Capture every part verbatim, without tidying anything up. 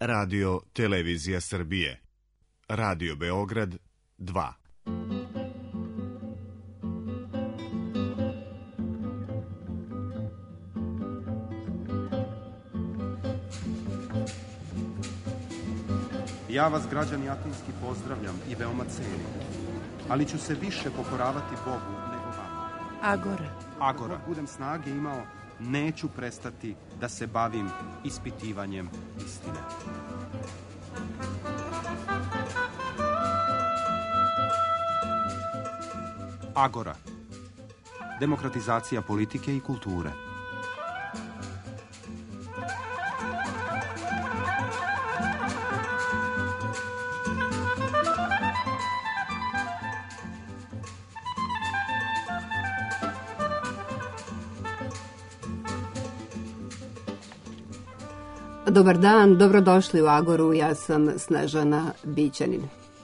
Radio Televizija Srbije. Radio Beograd dva. Ja vas, građani Atinski, pozdravljam i veoma cenim, ali ću se više pokoravati Bogu nego vama. Agora. Agora. Ako budem snage imao, neću prestati da se bavim ispitivanjem istine. Agora. Demokratizacija politike i kulture. Dobar dan, dobrodošli u Agoru, ja sam Snežana Bićanin.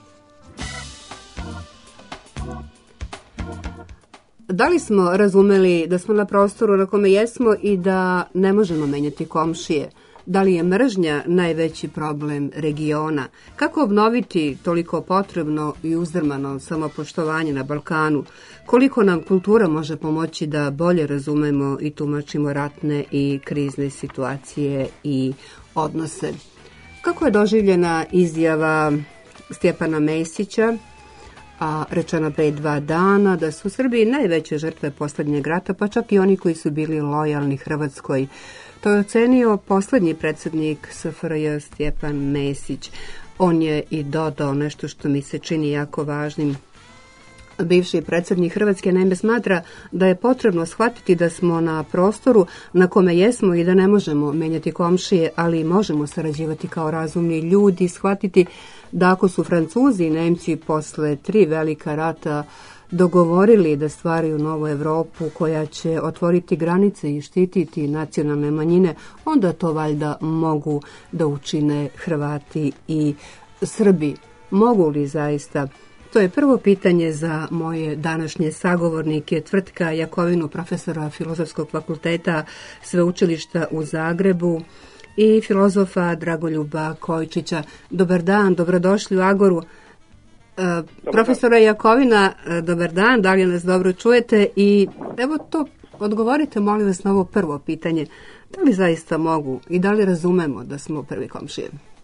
Da li smo razumeli da smo na prostoru na kome jesmo i da ne možemo menjati komšije? Da li je mržnja najveći problem regiona? Kako obnoviti toliko potrebno i uzdrmano samopoštovanje na Balkanu? Koliko nam kultura može pomoći da bolje razumemo i tumačimo ratne i krizne situacije i odnose? Kako je doživljena izjava Stjepana Mesića, a rečena pre dva dana, da su u Srbiji najveće žrtve posljednjeg rata, pa čak i oni koji su bili lojalni Hrvatskoj? To je ocenio posljednji predsjednik S F R J Stjepan Mesić. On je i dodao nešto što mi se čini jako važnim. Bivši predsjednik Hrvatske naime smatra da je potrebno shvatiti da smo na prostoru na kome jesmo i da ne možemo menjati komšije, ali možemo sarađivati kao razumni ljudi, shvatiti da ako su Francuzi i Nemci posle tri velika rata dogovorili da stvaraju novu Europu koja će otvoriti granice i štititi nacionalne manjine, onda to valjda mogu da učine Hrvati i Srbi. Mogu li zaista? To je prvo pitanje za moje današnje sagovornike, Tvrtka Jakovinu, profesora Filozofskog fakulteta Sveučilišta u Zagrebu, i filozofa Dragoljuba Kojičića. Dobar dan, dobrodošli u Agoru. Dobar Profesora dan. Jakovina, dobar dan, da li nas dobro čujete? I evo to, odgovorite molim vas na ovo prvo pitanje. Da li zaista mogu i da li razumemo da smo prvi komšije?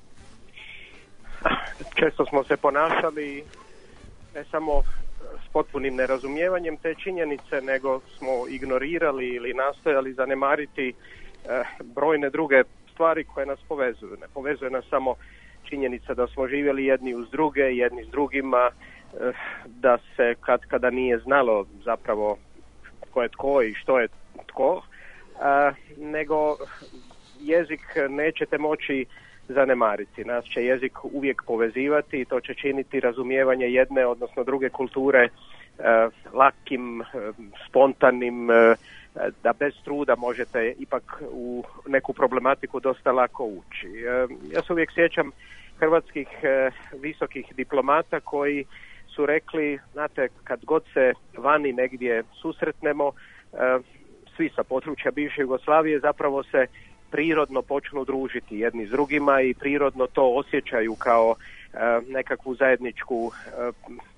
Često smo se ponašali ne samo s potpunim nerazumijevanjem te činjenice, nego smo ignorirali ili nastojali zanemariti eh, brojne druge stvari koje nas povezuju. Ne povezuje nas samo činjenica da smo živjeli jedni uz druge, jedni s drugima, eh, da se kad kada nije znalo zapravo tko je tko i što je tko, eh, nego jezik nećete moći zanemariti. Nas će jezik uvijek povezivati i to će činiti razumijevanje jedne, odnosno druge kulture eh, lakim, eh, spontanim, eh, da bez truda možete ipak u neku problematiku dosta lako ući. Eh, ja se uvijek sjećam hrvatskih eh, visokih diplomata koji su rekli, znate, kad god se vani negdje susretnemo, eh, svi sa područja bivše Jugoslavije zapravo se prirodno počnu družiti jedni s drugima i prirodno to osjećaju kao e, nekakvu zajedničku e,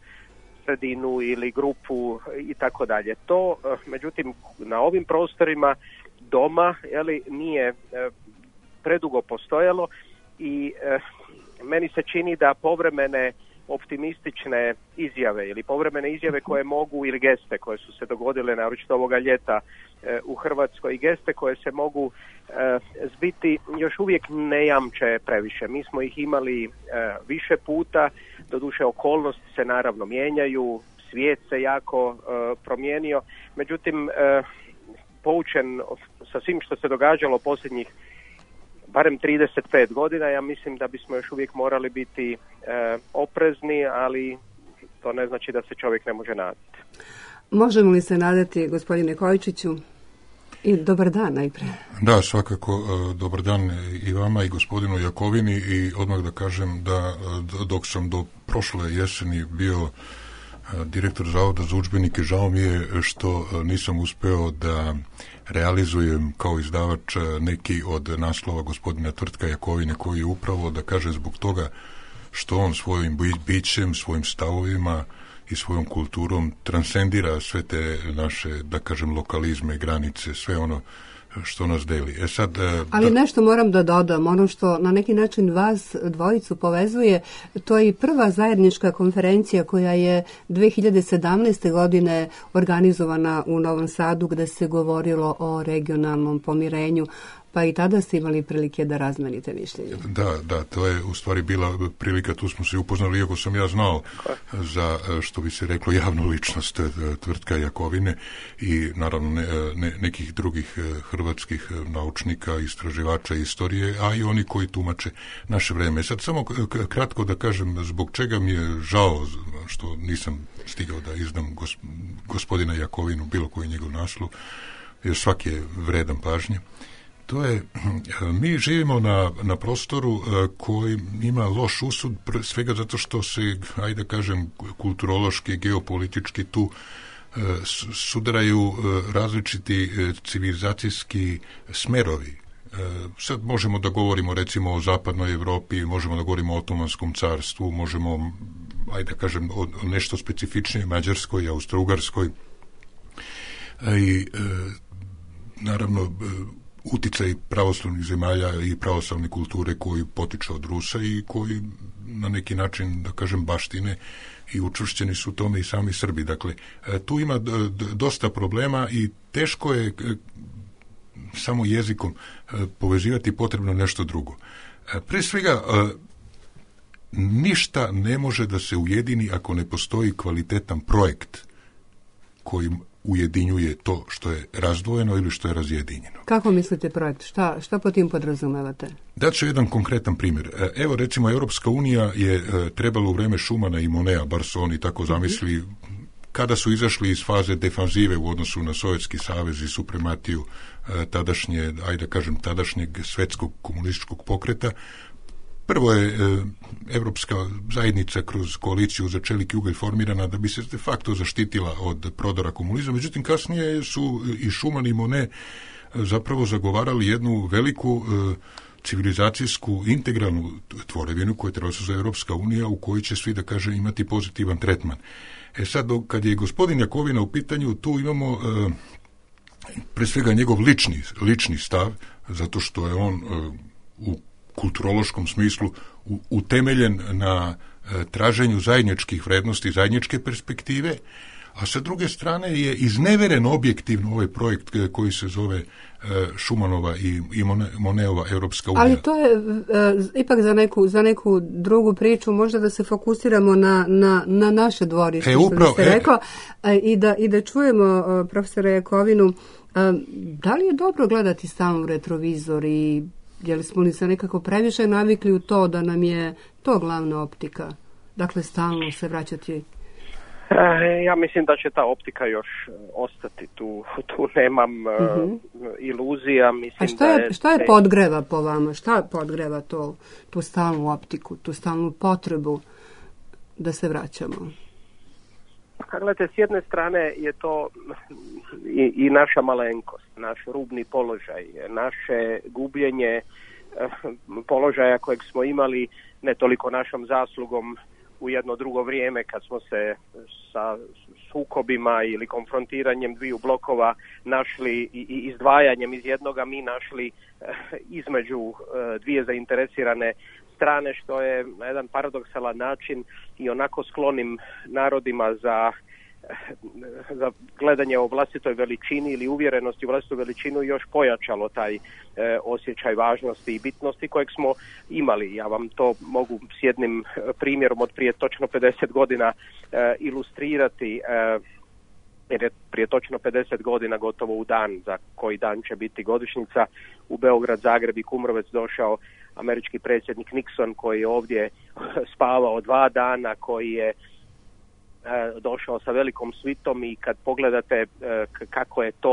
sredinu ili grupu i tako dalje. To, e, međutim, na ovim prostorima doma, jeli, nije e, predugo postojalo i e, meni se čini da povremene optimistične izjave ili povremene izjave koje mogu, ili geste koje su se dogodile naročito ovoga ljeta e, u Hrvatskoj, i geste koje se mogu e, zbiti, još uvijek ne jamče previše. Mi smo ih imali e, više puta, doduše okolnosti se naravno mijenjaju, svijet se jako e, promijenio, međutim e, poučen sa svim što se događalo posljednjih barem trideset pet godina, ja mislim da bismo još uvijek morali biti e, oprezni, ali to ne znači da se čovjek ne može nadati. Možemo li se nadati, gospodine Kojičiću? I dobar dan najprije. Da, svakako, dobar dan i vama i gospodinu Jakovini, i odmah da kažem da dok sam do prošle jeseni bio direktor Zavoda za udžbenike. Žao mi je što nisam uspeo da realizujem kao izdavač neki od naslova gospodina Tvrtka Jakovine, koji je upravo, da kaže, zbog toga što on svojim bićem, svojim stavovima i svojom kulturom transcendira sve te naše, da kažem, lokalizme, granice, sve ono što nas deli. E sad, Ali da... nešto moram da dodam, ono što na neki način vas dvojicu povezuje, to je i prva zajednička konferencija koja je dve hiljade sedamnaeste. godine organizovana u Novom Sadu, gde se govorilo o regionalnom pomirenju, pa i tada ste imali prilike da razmenite mišljenje. Da, da, to je u stvari bila prilika, tu smo se upoznali, iako sam ja znao za, što bi se reklo, javnu ličnost Tvrtka Jakovine i naravno ne, ne, nekih drugih hrvatskih naučnika, istraživača istorije, a i oni koji tumače naše vreme. Sad samo kratko da kažem zbog čega mi je žao što nisam stigao da izdam gospodina Jakovinu, bilo koji njegov naslov, jer svaki je vredan pažnje. To je, mi živimo na, na prostoru koji ima loš usud, svega zato što se, ajde da kažem, kulturološki, geopolitički tu sudaraju različiti civilizacijski smerovi. Sad možemo da govorimo recimo o zapadnoj Evropi, možemo da govorimo o Otomanskom carstvu, možemo, ajde da kažem, o nešto specifičnije Mađarskoj, Austro-Ugarskoj i naravno uticaj pravoslavnih zemalja i pravoslavne kulture koji potiče od Rusa i koji na neki način, da kažem, baštine i učvršćeni su u tome i sami Srbi. Dakle, tu ima dosta problema i teško je samo jezikom povezivati, potrebno nešto drugo. Pre svega, ništa ne može da se ujedini ako ne postoji kvalitetan projekt koji ujedinjuje to što je razdvojeno ili što je razjedinjeno. Kako mislite projekt? Šta, šta po tim podrazumevate? Daću jedan konkretan primjer. Evo, recimo, Europska unija je trebala u vreme Šumana i Monea, bar su oni tako zamislili, kada su izašli iz faze defanzive u odnosu na Sovjetski savez i suprematiju tadašnje, ajde da kažem, tadašnjeg svetskog komunističkog pokreta. Prvo je e, Evropska zajednica kroz koaliciju za čelik i ugalj formirana da bi se de facto zaštitila od prodora komunizma. Međutim, kasnije su i Schuman i Monet zapravo zagovarali jednu veliku e, civilizacijsku integralnu tvorevinu koja je trebala se za Evropska unija, u kojoj će svi, da kaže, imati pozitivan tretman. E sad, kad je gospodin Jakovina u pitanju, tu imamo e, pre svega njegov lični, lični stav, zato što je on e, u kulturološkom smislu utemeljen na e, traženju zajedničkih vrednosti, zajedničke perspektive, a sa druge strane je izneveren objektivno ovaj projekt koji se zove e, Šumanova i, i Moneova Europska unija. Ali to je e, ipak za neku, za neku drugu priču, možda da se fokusiramo na, na, na naše dvorište, e, što upravo, ste rekao, e, i, da, i da čujemo e, profesora Jakovinu. E, da li je dobro gledati stalno retrovizor i je li smo li se nekako previše navikli u to da nam je to glavna optika? Dakle, stalno se vraćati. Ja mislim da će ta optika još ostati. Tu, tu nemam uh-huh. uh, iluzija. Mislim A šta je, da je, šta je podgreva po vama? Šta podgreva to, tu stalnu optiku, tu stalnu potrebu da se vraćamo? Gledajte, s jedne strane je to i, i naša malenkost, naš rubni položaj, naše gubljenje položaja kojeg smo imali ne toliko našom zaslugom u jedno drugo vrijeme kad smo se sa sukobima ili konfrontiranjem dviju blokova našli i, i izdvajanjem iz jednoga mi našli između dvije zainteresirane strane, što je na jedan paradoksalan način i onako sklonim narodima za, za gledanje o vlastitoj veličini ili uvjerenosti u vlastitu veličinu još pojačalo taj e, osjećaj važnosti i bitnosti kojeg smo imali. Ja vam to mogu s jednim primjerom od prije točno pedeset godina e, ilustrirati, e, jer je prije točno pedeset godina gotovo u dan, za koji dan će biti godišnjica, u Beograd, Zagreb i Kumrovec došao američki predsjednik Nixon, koji je ovdje spavao dva dana, koji je e, došao sa velikom svitom i kad pogledate e, kako je to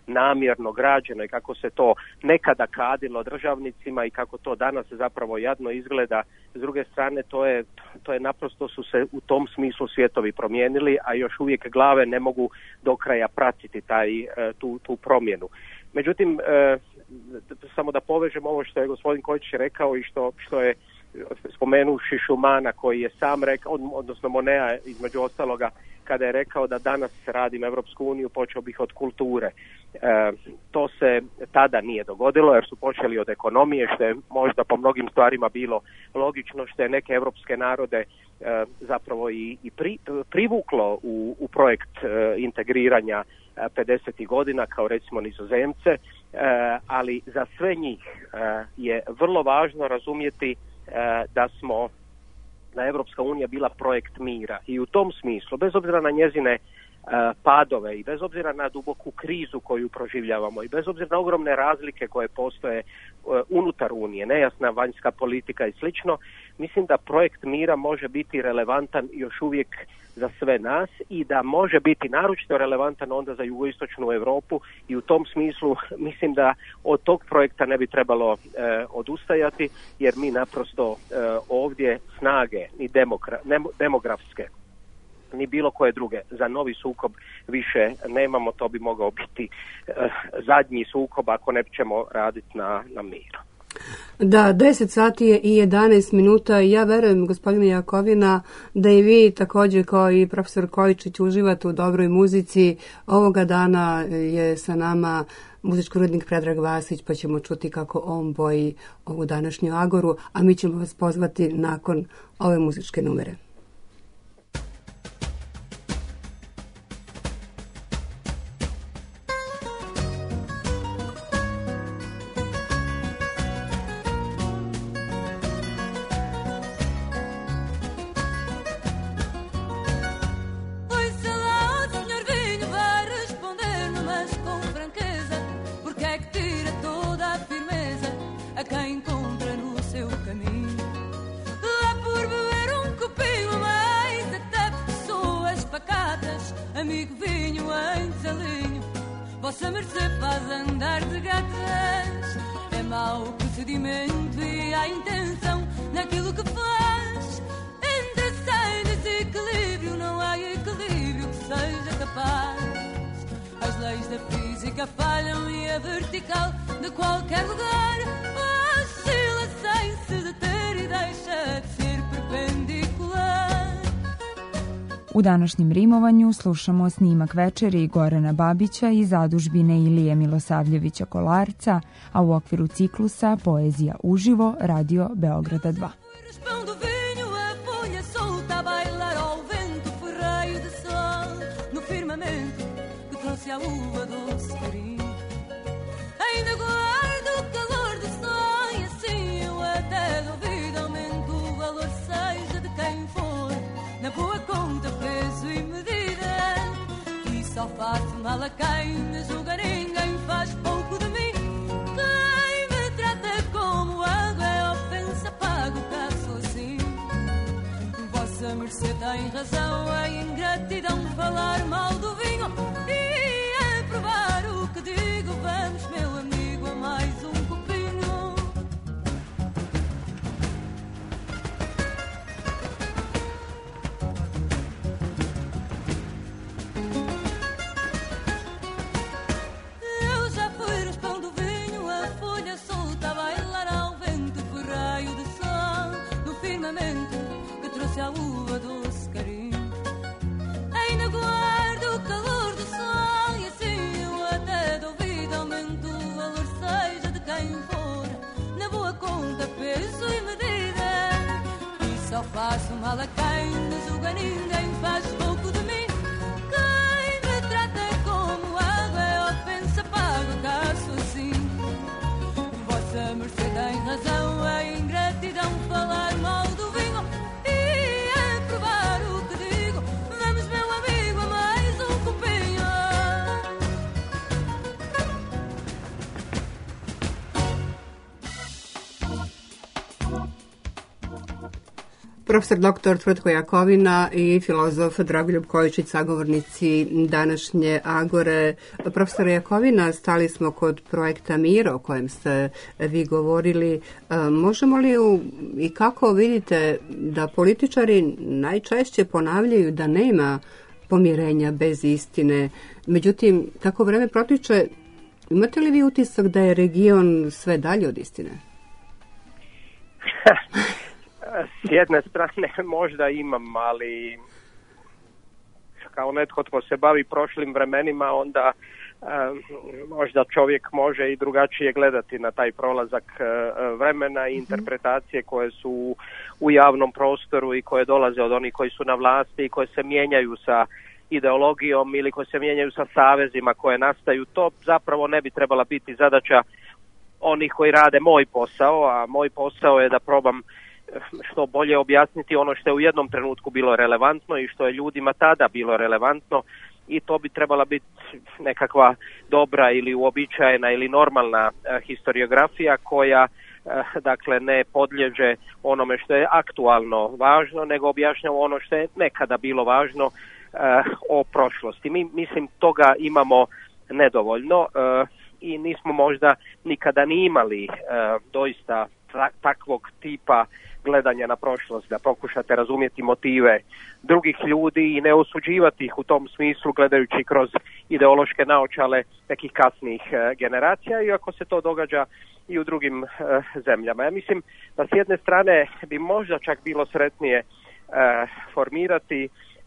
namjerno građeno i kako se to nekada kadilo državnicima i kako to danas zapravo jadno izgleda. S druge strane, to je, to je naprosto su se u tom smislu svijetovi promijenili, a još uvijek glave ne mogu do kraja pratiti taj, tu, tu promjenu. Međutim, samo da povežem ovo što je gospodin Kojić rekao i što, što je spomenuši Šumana koji je sam rekao, odnosno Monea između ostaloga, kada je rekao da danas radim Europsku uniju, počeo bih od kulture. E, to se tada nije dogodilo jer su počeli od ekonomije, što je možda po mnogim stvarima bilo logično, što je neke europske narode e, zapravo i, i pri, privuklo u, u projekt e, integriranja pedesetih godina, kao recimo Nizozemce, e, ali za sve njih e, je vrlo važno razumjeti da smo da je Europska unija bila projekt mira i u tom smislu, bez obzira na njezine uh, padove i bez obzira na duboku krizu koju proživljavamo i bez obzira na ogromne razlike koje postoje uh, unutar Unije, nejasna vanjska politika i slično, mislim da projekt mira može biti relevantan još uvijek za sve nas i da može biti naročito relevantan onda za jugoistočnu Europu i u tom smislu mislim da od tog projekta ne bi trebalo e, odustajati jer mi naprosto e, ovdje snage ni demokra, ne, demografske ni bilo koje druge za novi sukob više nemamo, to bi mogao biti e, zadnji sukob ako ne ćemo raditi na, na miru. Da, deset sati je i jedanaest minuta i ja verujem, gospodine Jakovina, da i vi također kao i profesor Kojičić uživate u dobroj muzici. Ovoga dana je sa nama muzički urednik Predrag Vasić, pa ćemo čuti kako on boji ovu današnju agoru, a mi ćemo vas pozvati nakon ove muzičke numere. U današnjem rimovanju slušamo snimak večeri Gorana Babića i zadužbine Ilije Milosavljevića Kolarca, a u okviru ciklusa Poezija uživo, Radio Beograda dva. Só faço mal a quem me julga, ninguém faz pouco de mim. Quem me trata como água é ofensa, pago caso assim. Vossa mercê tem razão, é ingratidão falar mal do vinho. E é provar o que digo, vamos meu amigo a mais um copinho. Que trouxe a uva doce carinho. Ainda guardo o calor do sol e assim eu até duvido aumento o valor seja de quem for. Na boa conta, peso e medida. E só faço mal a quem me julga, ninguém faz pouco de mim. Quem me trata como água é ofensa, pago caso assim. Vossa mercê tem razão, é ingratidão falar mal do vinho. E é provar o que digo, vamos meu amigo a mais um copinho. Profesor doktor Tvrtko Jakovina i filozof Dragoljub Kojičić, sagovornici današnje Agore. Profesor Jakovina, stali smo kod projekta Mira o kojem ste vi govorili. Možemo li i kako vidite da političari najčešće ponavljaju da nema pomirenja bez istine? Međutim, kako vreme protiče, imate li vi utisak da je region sve dalje od istine? S jedne strane možda imam, ali kao netko tko se bavi prošlim vremenima, onda e, možda čovjek može i drugačije gledati na taj prolazak e, vremena i interpretacije koje su u javnom prostoru i koje dolaze od onih koji su na vlasti i koje se mijenjaju sa ideologijom ili koje se mijenjaju sa savezima koje nastaju. To zapravo ne bi trebala biti zadaća onih koji rade moj posao, a moj posao je da probam što bolje objasniti ono što je u jednom trenutku bilo relevantno i što je ljudima tada bilo relevantno, i to bi trebala biti nekakva dobra ili uobičajena ili normalna eh, historiografija koja eh, dakle ne podliježe onome što je aktualno važno, nego objašnjava ono što je nekada bilo važno eh, o prošlosti. Mi, mislim, toga imamo nedovoljno eh, i nismo možda nikada ni imali eh, doista takvog tipa gledanja na prošlost, da pokušate razumjeti motive drugih ljudi i ne osuđivati ih u tom smislu gledajući kroz ideološke naočale nekih kasnijih e, generacija, iako se to događa i u drugim e, zemljama. Ja mislim da s jedne strane bi možda čak bilo sretnije e, formirati, e,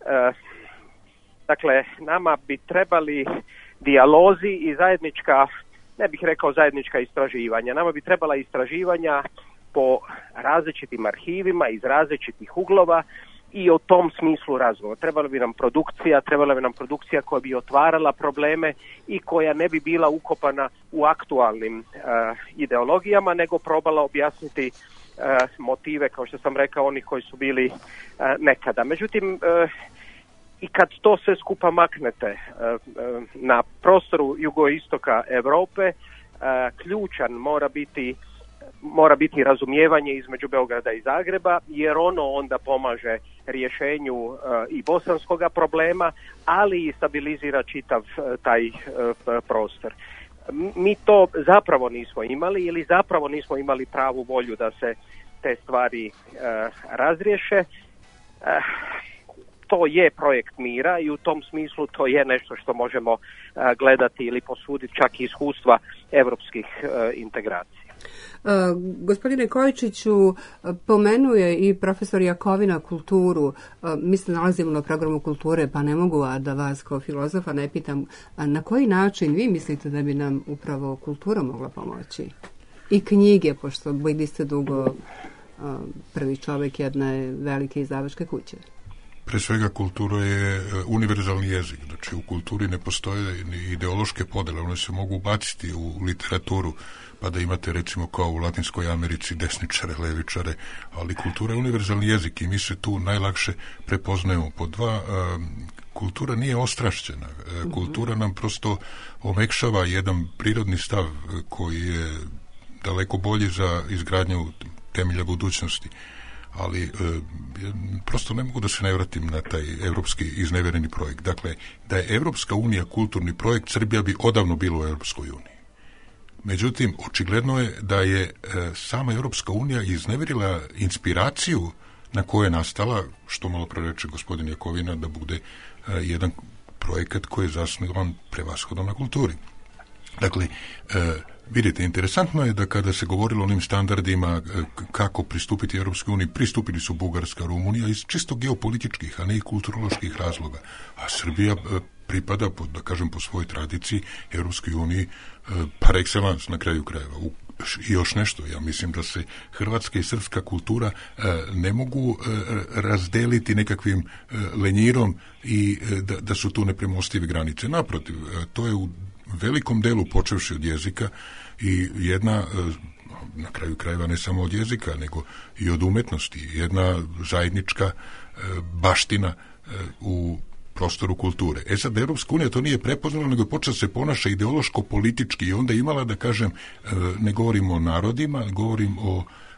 dakle nama bi trebali dijalozi i zajednička, ne bih rekao zajednička istraživanja, nama bi trebala istraživanja po različitim arhivima iz različitih uglova i o tom smislu razgovora. Trebala bi nam produkcija, trebala bi nam produkcija koja bi otvarala probleme i koja ne bi bila ukopana u aktualnim uh, ideologijama, nego probala objasniti uh, motive, kao što sam rekao, onih koji su bili uh, nekada. Međutim, uh, i kad to sve skupa maknete uh, uh, na prostoru jugoistoka Europe, uh, ključan mora biti mora biti razumijevanje između Beograda i Zagreba, jer ono onda pomaže rješenju uh, i bosanskoga problema, ali i stabilizira čitav uh, taj uh, prostor. Mi to zapravo nismo imali ili zapravo nismo imali pravu volju da se te stvari uh, razriješe. Uh, to je projekt mira i u tom smislu to je nešto što možemo uh, gledati ili posuditi čak i iskustva europskih uh, integracija. Uh, gospodine Kojičiću, pomenuje i profesor Jakovina kulturu. Uh, mi se nalazimo na programu kulture, pa ne mogu a da vas kao filozofa ne pitam a na koji način vi mislite da bi nam upravo kultura mogla pomoći? I knjige, pošto bili ste dugo uh, prvi čovjek jedne velike izdavačke kuće. Pre svega kultura je univerzalni jezik, znači u kulturi ne postoje ideološke podele, one se mogu ubaciti u literaturu, pa da imate recimo kao u Latinskoj Americi desničare, levičare, ali kultura je univerzalni jezik i mi se tu najlakše prepoznajemo. Po dva, kultura nije ostrašćena, kultura nam prosto omekšava jedan prirodni stav koji je daleko bolji za izgradnju temelja budućnosti. Ali e, prosto ne mogu da se ne vratim na taj evropski iznevereni projekt. Dakle, da je Evropska unija kulturni projekt, Srbija bi odavno bila u Evropskoj uniji. Međutim, očigledno je da je e, sama Evropska unija izneverila inspiraciju na kojoj je nastala, što malo pre reče gospodin Jakovina, da bude e, jedan projekat koji je zasnovan prevashodno na kulturi. Dakle, e, vidite, interesantno je da kada se govorilo o onim standardima kako pristupiti Europskoj uniji, pristupili su Bugarska, Rumunija iz čisto geopolitičkih, a ne i kulturoloških razloga. A Srbija pripada, da kažem, po svojoj tradiciji Europskoj uniji par excellence na kraju krajeva. I još nešto, ja mislim da se hrvatska i srpska kultura ne mogu razdeliti nekakvim lenjirom i da, da su tu nepremostive granice. Naprotiv, to je u velikom delu počevši od jezika i jedna, na kraju krajeva ne samo od jezika, nego i od umetnosti, jedna zajednička baština u prostoru kulture. E sad, Europska unija to nije prepoznala, nego je počela se ponaša ideološko-politički i onda imala, da kažem, ne govorim o narodima, govorim o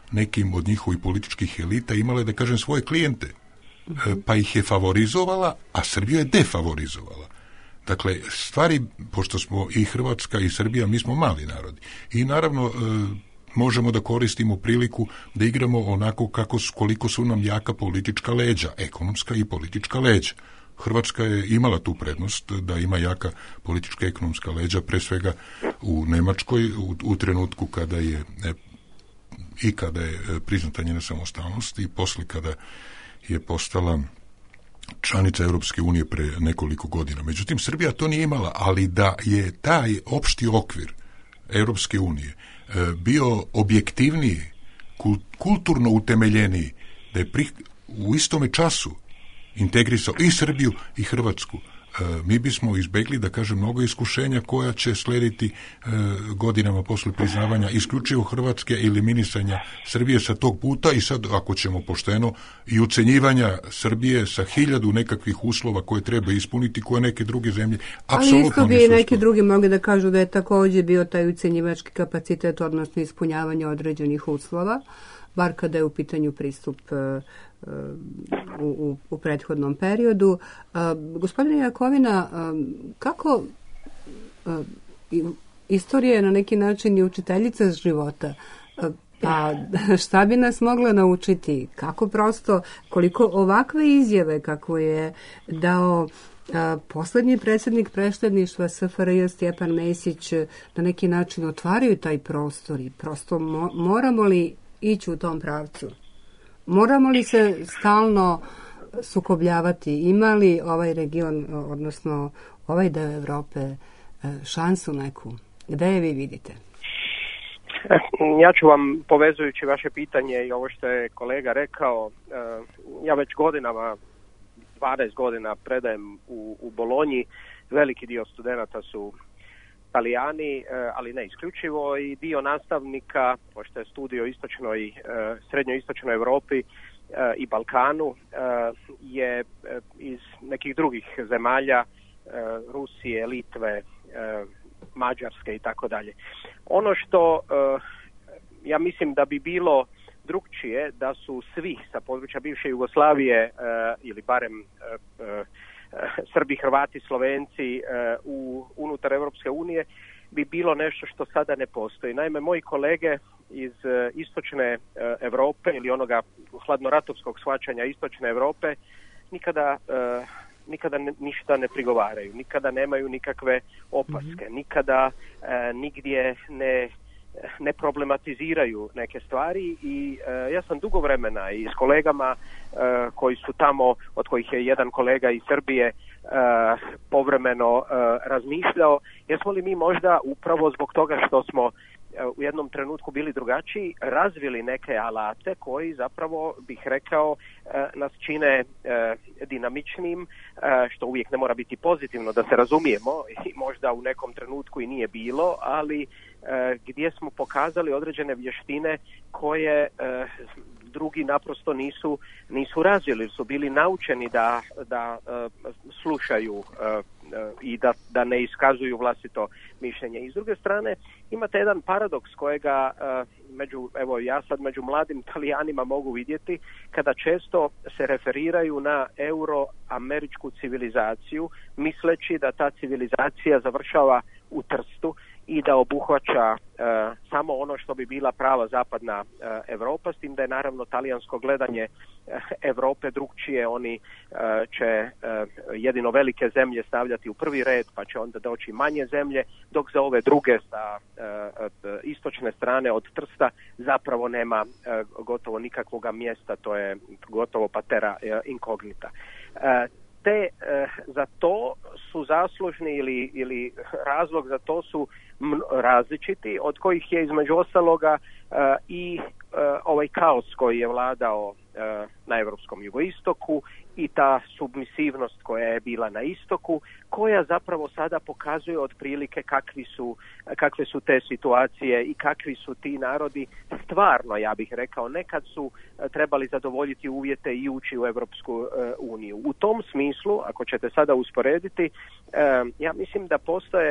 nekim od njihovih političkih elita imale, da kažem, svoje klijente. Pa ih je favorizovala, a Srbiju je defavorizovala. Dakle, stvari, pošto smo i Hrvatska i Srbija, mi smo mali narodi. I naravno, možemo da koristimo priliku da igramo onako kako, koliko su nam jaka politička leđa, ekonomska i politička leđa. Hrvatska je imala tu prednost da ima jaka politička i ekonomska leđa, pre svega u Nemačkoj, u, u trenutku kada je e, i kada je priznata njena samostalnost i posle kada je postala članica Europske unije pre nekoliko godina. Međutim, Srbija to nije imala, ali da je taj opšti okvir Europske unije e, bio objektivniji, kulturno utemeljeniji, da je pri, u istome času integrisao i Srbiju i Hrvatsku, e, mi bismo izbegli, da kažem, mnogo iskušenja koja će slediti e, godinama posle priznavanja isključivo Hrvatske i eliminisanja Srbije sa tog puta i sad, ako ćemo pošteno, i ucenjivanja Srbije sa hiljadu nekakvih uslova koje treba ispuniti, koje neke druge zemlje apsolutno nisu. Ali isto bi neki drugi mogli da kažu da je također bio taj ucenjivački kapacitet, odnosno ispunjavanje određenih uslova, bar kada je u pitanju pristup uh, u, u, u prethodnom periodu. Uh, gospodine Jakovina, uh, kako uh, istorija je na neki način i učiteljica života, uh, pa šta bi nas mogla naučiti? Kako prosto, koliko ovakve izjave kako je dao A, posljednji predsjednik predsjedništva S F R J Stjepan Mesić na neki način otvaraju taj prostor i prosto mo, moramo li ići u tom pravcu? Moramo li se stalno sukobljavati? Ima li ovaj region, odnosno ovaj deo Europe, šansu neku? Gde je vi vidite? Ja ću vam, povezujući vaše pitanje i ovo što je kolega rekao, ja već godinama, dvanaest godina predajem u, u Bolonji, veliki dio studenata su Talijani, ali ne isključivo, i dio nastavnika, pošto je studij o istočnoj, srednjoistočnoj Europi i Balkanu, je iz nekih drugih zemalja, Rusije, Litve, Mađarske i tako dalje. Ono što ja mislim da bi bilo drugčije da su svi sa područja bivše Jugoslavije ili barem Srbi, Hrvati, Slovenci u unutar Europske unije, bi bilo nešto što sada ne postoji. Naime, moji kolege iz istočne Europe ili onoga hladnoratovskog shvaćanja istočne Europe nikada nikada ne, ništa ne prigovaraju, nikada nemaju nikakve opaske, mm-hmm. nikada e, nigdje ne, ne problematiziraju neke stvari i e, ja sam dugo vremena i s kolegama e, koji su tamo, od kojih je jedan kolega iz Srbije e, povremeno e, razmišljao, jesmo li mi možda upravo zbog toga što smo u jednom trenutku bili drugačiji, razvili neke alate koji zapravo, bih rekao, nas čine dinamičnim, što uvijek ne mora biti pozitivno, da se razumijemo, i možda u nekom trenutku i nije bilo, ali gdje smo pokazali određene vještine koje drugi naprosto nisu, nisu razvili, su bili naučeni da, da slušaju i da, da ne iskazuju vlastito mišljenje. I s druge strane, imate jedan paradoks kojega među, evo ja sad među mladim Talijanima mogu vidjeti, kada često se referiraju na euroameričku civilizaciju, misleći da ta civilizacija završava u Trstu i da obuhvaća e, samo ono što bi bila prava zapadna e, Europa, s tim da je naravno talijansko gledanje e, Europe drugčije. Oni e, će e, jedino velike zemlje stavljati u prvi red, pa će onda doći manje zemlje, dok za ove druge sa e, e, istočne strane od Trsta zapravo nema e, gotovo nikakvoga mjesta, to je gotovo patera e, incognita. E, te e, za to su zaslužni ili, ili razlog za to su različiti, od kojih je između ostaloga uh, i uh, ovaj kaos koji je vladao uh, na europskom jugoistoku i ta submisivnost koja je bila na istoku, koja zapravo sada pokazuje otprilike kakvi su, kakve su te situacije i kakvi su ti narodi stvarno, ja bih rekao, nekad su uh, trebali zadovoljiti uvjete i ući u Europsku uh, uniju. U tom smislu, ako ćete sada usporediti, uh, ja mislim da postoje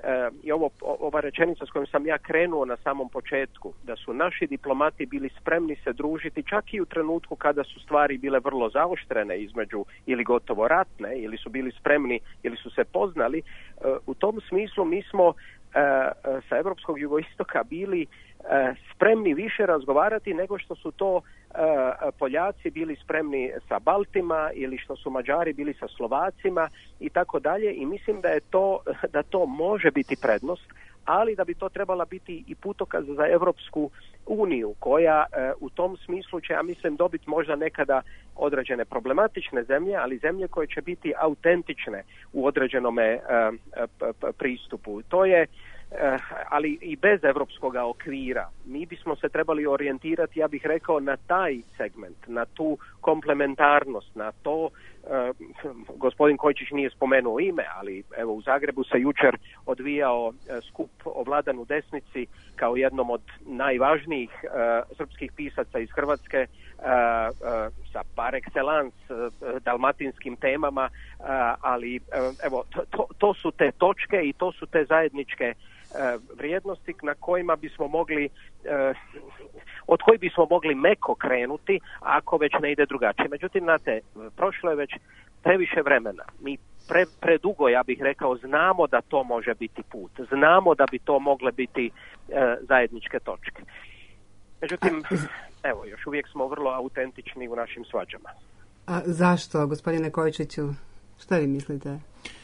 i ovo, ova rečenica s kojom sam ja krenuo na samom početku, da su naši diplomati bili spremni se družiti čak i u trenutku kada su stvari bile vrlo zaoštrene između ili gotovo ratne, ili su bili spremni ili su se poznali. U tom smislu mi smo sa Europskog jugoistoka bili spremni više razgovarati nego što su to Poljaci bili spremni sa Baltima ili što su Mađari bili sa Slovacima i tako dalje, i mislim da je to, da to može biti prednost, ali da bi to trebala biti i putokaz za Europsku uniju, koja u tom smislu će, ja mislim, dobiti možda nekada određene problematične zemlje, ali zemlje koje će biti autentične u određenome pristupu. To je ali i bez europskog okvira. Mi bismo se trebali orijentirati, ja bih rekao, na taj segment, na tu komplementarnost, na to, eh, gospodin Kojčić nije spomenuo ime, ali evo u Zagrebu se jučer odvijao eh, skup o Vladanu Desnici kao jednom od najvažnijih eh, srpskih pisaca iz Hrvatske, eh, eh, sa par excellence eh, dalmatinskim temama, eh, ali eh, evo to, to, to su te točke i to su te zajedničke vrijednosti na kojima bismo mogli, od kojih bismo mogli meko krenuti ako već ne ide drugačije. Međutim, znate, prošlo je već previše vremena. Mi pre, predugo, ja bih rekao, znamo da to može biti put. Znamo da bi to mogle biti zajedničke točke. Međutim, evo, još uvijek smo vrlo autentični u našim svađama. A zašto, gospodine Kojčiću? Što vi mislite?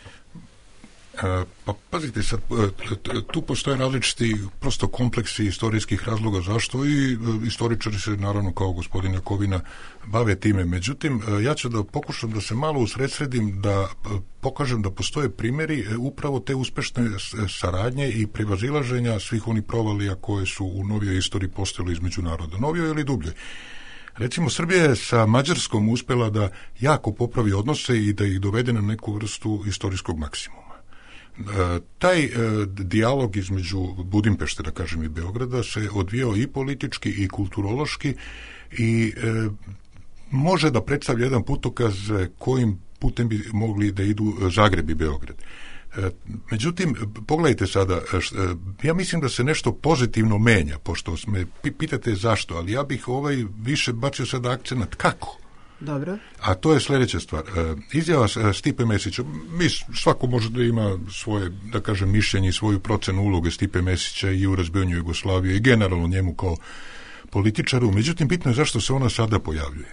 Pa pazite sad, tu postoje različiti prosto kompleksi historijskih razloga zašto i istoričari se naravno kao gospodin Jakovina bave time. Međutim, ja ću da pokušam da se malo usredsredim, da pokažem da postoje primjeri upravo te uspešne saradnje i prevazilaženja svih onih provalija koje su u novijoj istoriji postojali između naroda, novijoj ili dubljoj. Recimo, Srbija je sa Mađarskom uspjela da jako popravi odnose i da ih dovede na neku vrstu istorijskog maksimuma. Taj e, dijalog između Budimpešte, da kažem, i Beograda se odvijao i politički i kulturološki i e, može da predstavlja jedan putokaz kojim putem bi mogli da idu Zagreb i Beograd. E, međutim, pogledajte sada, št, e, ja mislim da se nešto pozitivno menja, pošto me pitate zašto, ali ja bih ovaj više bacio sada akcenat kako. Dobro. A to je sljedeća stvar. Izjava Stipe Mesića, mi svako može da ima svoje, da kažem, mišljenje i svoju procenu uloge Stipe Mesića i u razbijanju Jugoslavije i generalno njemu kao političaru, međutim bitno je zašto se ona sada pojavljuje.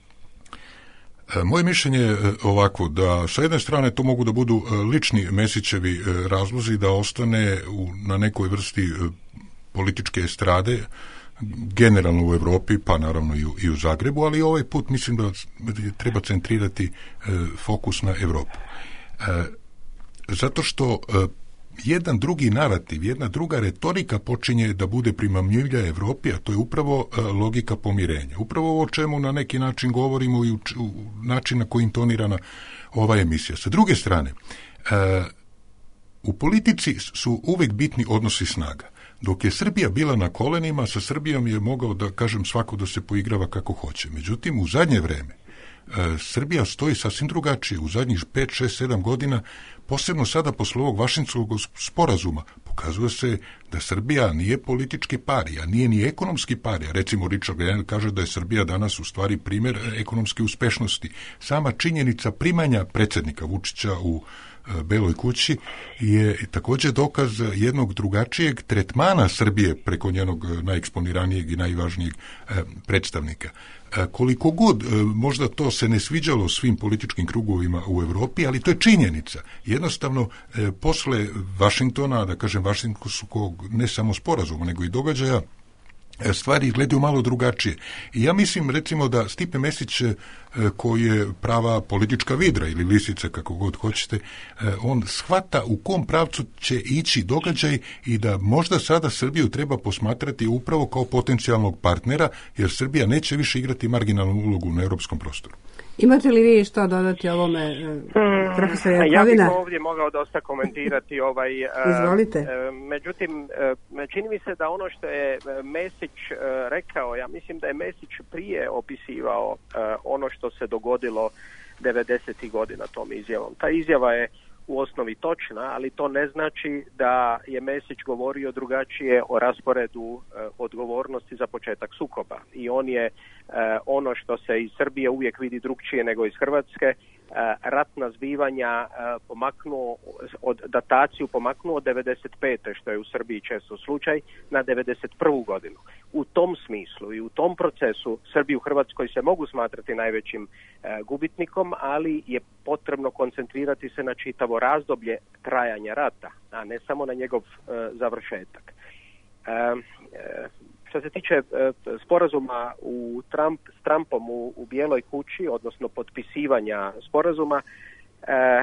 Moje mišljenje je ovako, da sa jedne strane to mogu da budu lični Mesićevi razlozi da ostane u, na nekoj vrsti političke estrade, generalno u Europi, pa naravno i u, i u Zagrebu, ali ovaj put mislim da treba centrirati e, fokus na Europu. E, zato što e, jedan drugi narativ, jedna druga retorika počinje da bude primamljivlja Europi, a to je upravo e, logika pomirenja. Upravo ovo o čemu na neki način govorimo i u, u način na koji intonirana ova emisija. Sa druge strane, e, u politici su uvijek bitni odnosi snaga. Dok je Srbija bila na kolenima, sa Srbijom je mogao, da kažem, svako da se poigrava kako hoće. Međutim, u zadnje vreme e, Srbija stoji sasvim drugačije. U zadnjih pet, šest, sedam godina, posebno sada posle ovog Vašingtonskog sporazuma, pokazuje se da Srbija nije politički parija, nije ni ekonomski parija. Recimo, Richard Grenell kaže da je Srbija danas u stvari primjer ekonomske uspešnosti. Sama činjenica primanja predsjednika Vučića u Beloj kući je također dokaz jednog drugačijeg tretmana Srbije preko njenog najeksponiranijeg i najvažnijeg predstavnika. Koliko god možda to se ne sviđalo svim političkim krugovima u Europi, ali to je činjenica. Jednostavno, posle Vašingtona, da kažem Vašingtonskog ne samo sporazuma, nego i događaja, stvari izgledaju malo drugačije. I ja mislim, recimo, da Stipe Mesić, koji je prava politička vidra ili lisica, kako god hoćete, on shvata u kom pravcu će ići događaj i da možda sada Srbiju treba posmatrati upravo kao potencijalnog partnera, jer Srbija neće više igrati marginalnu ulogu na europskom prostoru. Imate li vi što dodati ovome, profesor Jakovina? Ja bih ovdje mogao dosta komentirati. Ovaj, Izvolite. Međutim, čini mi se da ono što je Mesić rekao, ja mislim da je Mesić prije opisivao ono što se dogodilo devedesetih godina tom izjavom. Ta izjava je u osnovi točna, ali to ne znači da je Mesić govorio drugačije o rasporedu e, odgovornosti za početak sukoba. I on je e, ono što se iz Srbije uvijek vidi drugčije nego iz Hrvatske, e, ratna zbivanja e, pomaknuo, od dataciju pomaknuo od devedeset pete što je u Srbiji često slučaj, na devedeset prvu godinu. U tom smislu i u tom procesu Srbi u Hrvatskoj se mogu smatrati najvećim e, gubitnikom, ali je potrebno koncentrirati se na čitavo razdoblje trajanja rata, a ne samo na njegov e, završetak. E, e, što se tiče e, sporazuma u Trump, s Trumpom u, u Bijeloj kući, odnosno potpisivanja sporazuma, e,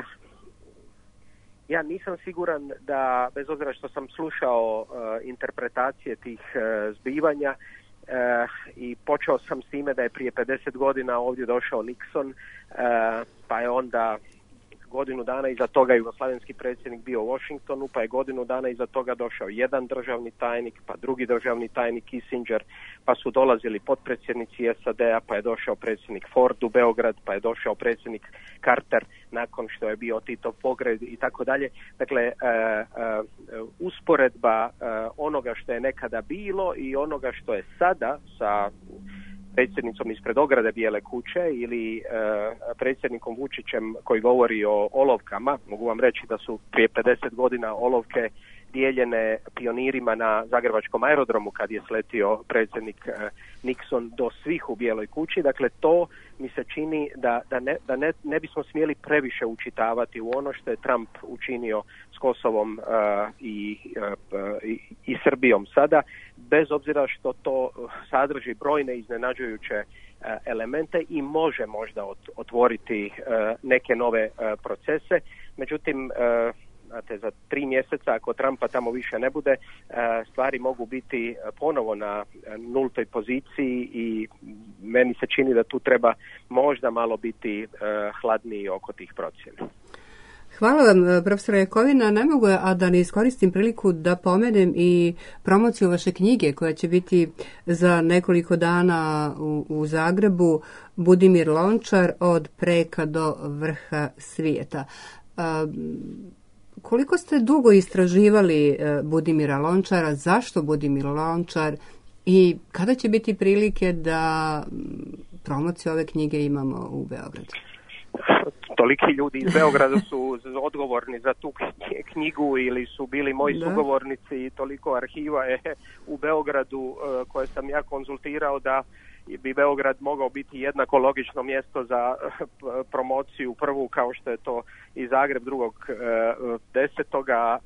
ja nisam siguran da, bez obzira što sam slušao e, interpretacije tih e, zbivanja e, i počeo sam s time da je prije pedeset godina ovdje došao Nixon, e, pa je onda godinu dana iza toga jugoslavenski predsjednik bio u Washingtonu, pa je godinu dana iza toga došao jedan državni tajnik, pa drugi državni tajnik Kissinger, pa su dolazili potpredsjednici S A D-a, pa je došao predsjednik Ford u Beograd, pa je došao predsjednik Carter nakon što je bio Titov pogred i tako dalje. Dakle, e, e, usporedba e, onoga što je nekada bilo i onoga što je sada sa predsjednicom ispred ograde Bijele kuće ili e, predsjednikom Vučićem koji govori o olovkama. Mogu vam reći da su prije pedeset godina olovke dijeljene pionirima na Zagrebačkom aerodromu kad je sletio predsjednik e, Nixon do svih u Bijeloj kući. Dakle, to mi se čini da, da, ne, da ne, ne bismo smjeli previše učitavati u ono što je Trump učinio s Kosovom e, i, e, i, i Srbijom sada, bez obzira što to sadrži brojne iznenađujuće e, elemente i može možda otvoriti e, neke nove e, procese. Međutim, e, znate, za tri mjeseca ako Trumpa tamo više ne bude, stvari mogu biti ponovo na nultoj poziciji i meni se čini da tu treba možda malo biti hladniji oko tih procjena. Hvala vam, profesor Jakovina. Ne mogu, a da ne iskoristim priliku da pomenem i promociju vaše knjige koja će biti za nekoliko dana u, u Zagrebu, Budimir Lončar, od preka do vrha svijeta. Koliko ste dugo istraživali Budimira Lončara, zašto Budimir Lončar i kada će biti prilike da promociju ove knjige imamo u Beogradu? Toliki ljudi iz Beograda su odgovorni za tu knjigu ili su bili moji da. sugovornici i toliko arhiva je u Beogradu koje sam ja konzultirao da bi Beograd mogao biti jednako logično mjesto za promociju prvu kao što je to i Zagreb drugog desetoga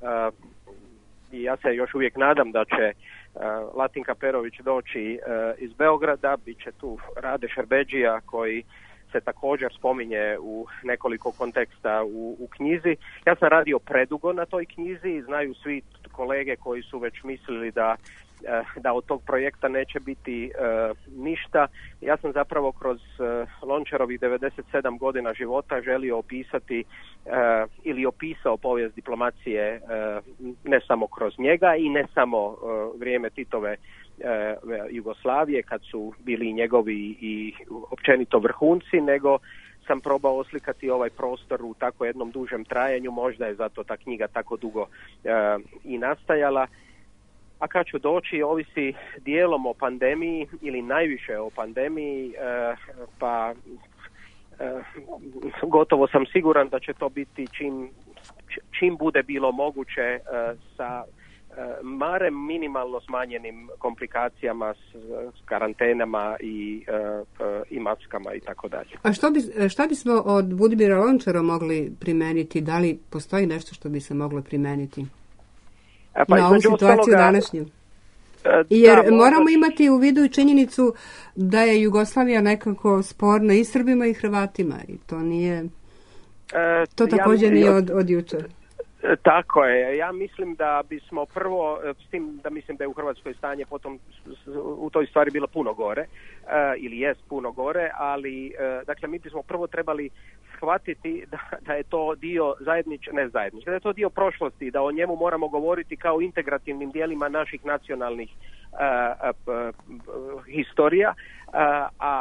i ja se još uvijek nadam da će Latinka Perović doći iz Beograda, bit će tu Rade Šerbedžija koji se također spominje u nekoliko konteksta u, u knjizi. Ja sam radio predugo na toj knjizi i znaju svi kolege koji su već mislili da da od tog projekta neće biti uh, ništa. Ja sam zapravo kroz uh, Lončarovih devedeset sedam godina života želio opisati uh, ili opisao povijest diplomacije uh, ne samo kroz njega i ne samo uh, vrijeme Titove uh, Jugoslavije kad su bili njegovi i općenito vrhunci, nego sam probao oslikati ovaj prostor u tako jednom dužem trajanju, možda je zato ta knjiga tako dugo uh, i nastajala. A kad ću doći, ovisi dijelom o pandemiji ili najviše o pandemiji, e, pa e, gotovo sam siguran da će to biti čim, čim bude bilo moguće e, sa e, marem minimalno smanjenim komplikacijama s, s karantenama i, e, e, i maskama i tako dalje. A što, bi, šta bismo od Budimira Lončara mogli primeniti? Da li postoji nešto što bi se moglo primeniti? Pa na ovu situaciju današnju. Jer da, moramo možda... imati u vidu i činjenicu da je Jugoslavija nekako sporna i Srbima i Hrvatima i to nije e, to također ja, nije od, od jučer. Tako je. Ja mislim da bismo prvo, s tim da mislim da je u Hrvatskoj stanje potom u toj stvari bilo puno gore, ili jest puno gore, ali dakle mi bismo prvo trebali shvatiti da, da je to dio zajedničke, ne zajedničke, da je to dio prošlosti, da o njemu moramo govoriti kao integrativnim dijelima naših nacionalnih a, a, a, historija, a, a s druge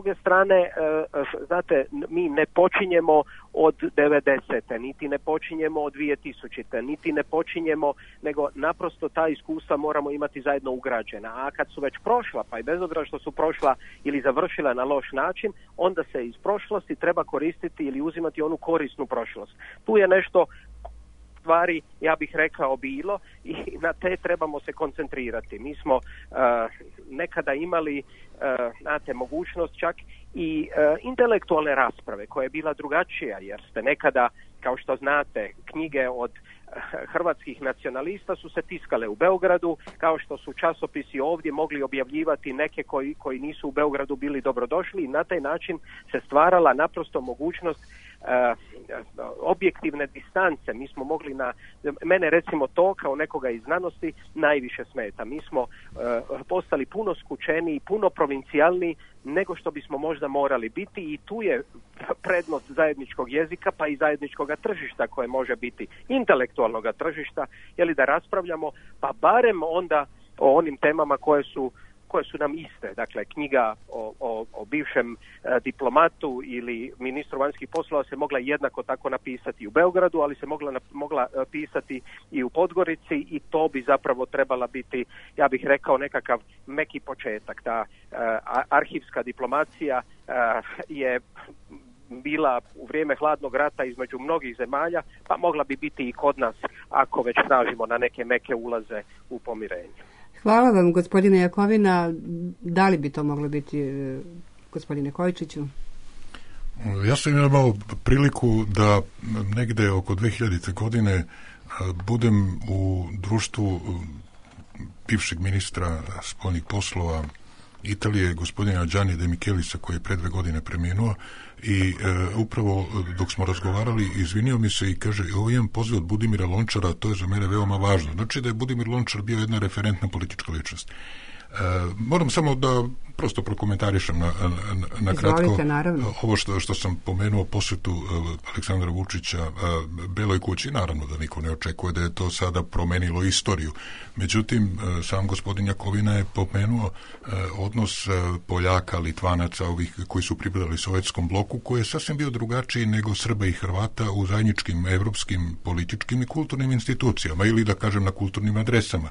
druge strane, znate, mi ne počinjemo od devedesete, niti ne počinjemo od dvije tisućite, niti ne počinjemo, nego naprosto ta iskustva moramo imati zajedno ugrađena. A kad su već prošla, pa i bez obzira što su prošla ili završila na loš način, onda se iz prošlosti treba koristiti ili uzimati onu korisnu prošlost. Tu je nešto stvari, ja bih rekao, bilo i na te trebamo se koncentrirati. Mi smo uh, nekada imali uh, znate, mogućnost čak i uh, intelektualne rasprave koja je bila drugačija, jer ste nekada, kao što znate, knjige od hrvatskih nacionalista su se tiskale u Beogradu, kao što su časopisi ovdje mogli objavljivati neke koji, koji nisu u Beogradu bili dobrodošli i na taj način se stvarala naprosto mogućnost uh, objektivne distance. Mi smo mogli na, mene recimo to kao nekoga iz znanosti najviše smeta. Mi smo uh, postali puno skučeniji, puno provincijalniji nego što bismo možda morali biti i tu je prednost zajedničkog jezika pa i zajedničkog tržišta koje može biti intelektualnog tržišta, jeli da raspravljamo pa barem onda o onim temama koje su koje su nam iste. Dakle, knjiga o, o, o bivšem e, diplomatu ili ministru vanjskih poslova se mogla jednako tako napisati u Beogradu, ali se mogla, mogla pisati i u Podgorici i to bi zapravo trebala biti, ja bih rekao, nekakav meki početak. Ta e, arhivska diplomacija e, je bila u vrijeme hladnog rata između mnogih zemalja, pa mogla bi biti i kod nas ako već tražimo na neke meke ulaze u pomirenje. Hvala vam, gospodine Jakovina. Da li bi to moglo biti, gospodine Kojičiću? Ja sam imao priliku da negde oko dve hiljadite godine budem u društvu bivšeg ministra spoljnih poslova Italije, gospodina Gianni De Michelisa, koji je pre dve godine preminuo i e, upravo dok smo razgovarali izvinio mi se i kaže, ovo imam poziv od Budimira Lončara, to je za mene veoma važno. Znači da je Budimir Lončar bio jedna referentna politička ličnost. E, moram samo da prosto prokomentarišem na, na, na kratko. Izvolite, naravno. Ovo što, što sam pomenuo posjetu Aleksandra Vučića Beloj kući, naravno da niko ne očekuje da je to sada promenilo istoriju. Međutim, sam gospodin Jakovina je pomenuo odnos Poljaka, Litvanaca, ovih koji su pripadali sovjetskom bloku, koji je sasvim bio drugačiji nego Srba i Hrvata u zajedničkim evropskim političkim i kulturnim institucijama ili da kažem na kulturnim adresama.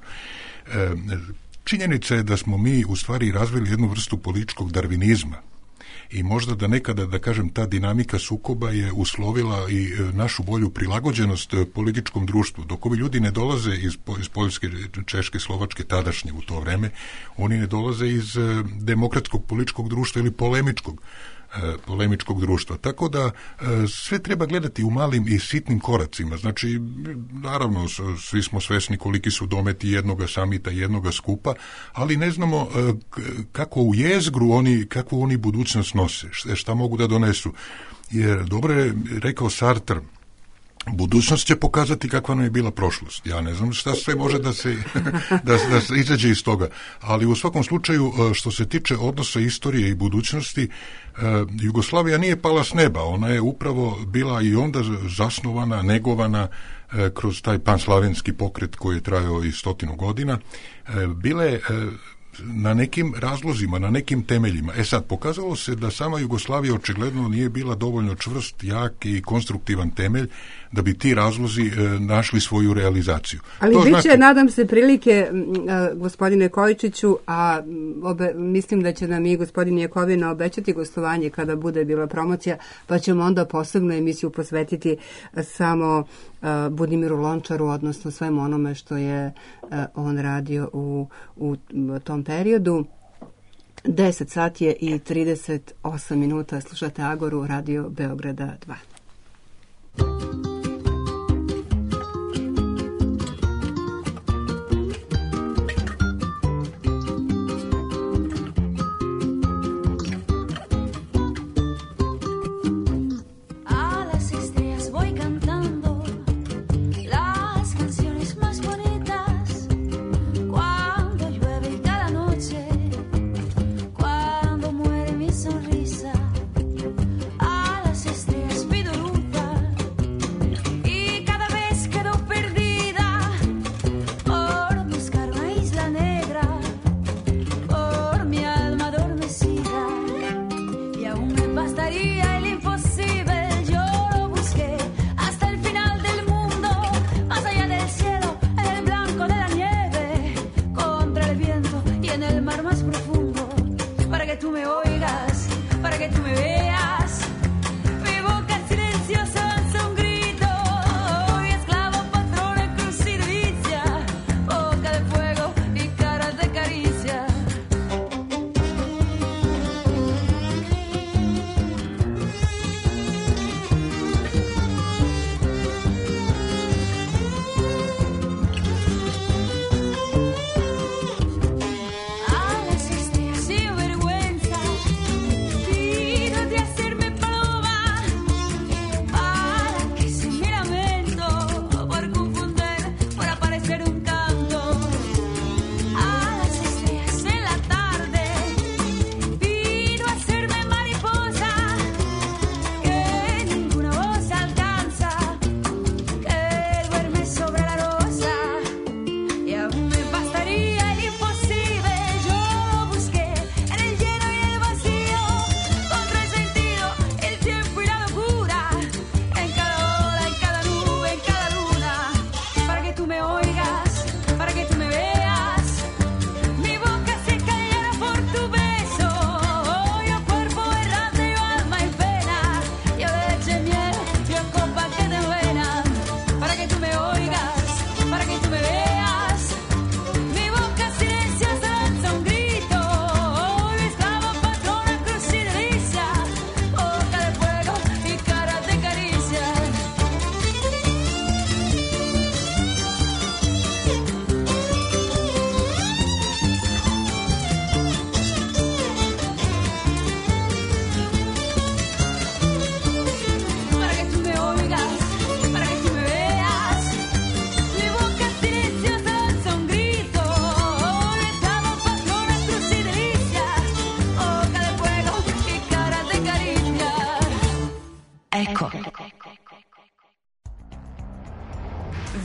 Činjenica je da smo mi u stvari razvili jednu vrstu političkog darvinizma i možda da nekada, da kažem, ta dinamika sukoba je uslovila i našu bolju prilagođenost političkom društvu. Dok ovi ljudi ne dolaze iz, iz Poljske, Češke, Slovačke, tadašnje u to vreme, oni ne dolaze iz demokratskog političkog društva ili polemičkog polemičkog društva. Tako da sve treba gledati u malim i sitnim koracima. Znači, naravno, svi smo svesni koliki su dometi jednoga samita, jednoga skupa, ali ne znamo kako u jezgru oni, kakvu oni budućnost nose, šta mogu da donesu. Jer dobro je rekao Sartre, budućnost će pokazati kakva nam je bila prošlost. Ja ne znam šta sve može da se, da, da se izađe iz toga. Ali u svakom slučaju, što se tiče odnosa istorije i budućnosti, Jugoslavija nije pala s neba. Ona je upravo bila i onda zasnovana, negovana kroz taj panslavenski pokret koji je trajao i stotinu godina. Bile na nekim razlozima, na nekim temeljima. E sad, pokazalo se da sama Jugoslavija očigledno nije bila dovoljno čvrst, jak i konstruktivan temelj da bi ti razlozi e, našli svoju realizaciju. Ali to bit će, znači... nadam se, prilike, gospodine Kojičiću, a obe, mislim da će nam i gospodin Jakovina obećati gostovanje kada bude bila promocija, pa ćemo onda posebnu emisiju posvetiti samo uh, Budimiru Lončaru, odnosno svemu onome što je uh, on radio u, u tom periodu. deset sati je i trideset osam minuta. Slušate Agoru, Radio Beograda dva. Sonrisa a las estrellas pido luz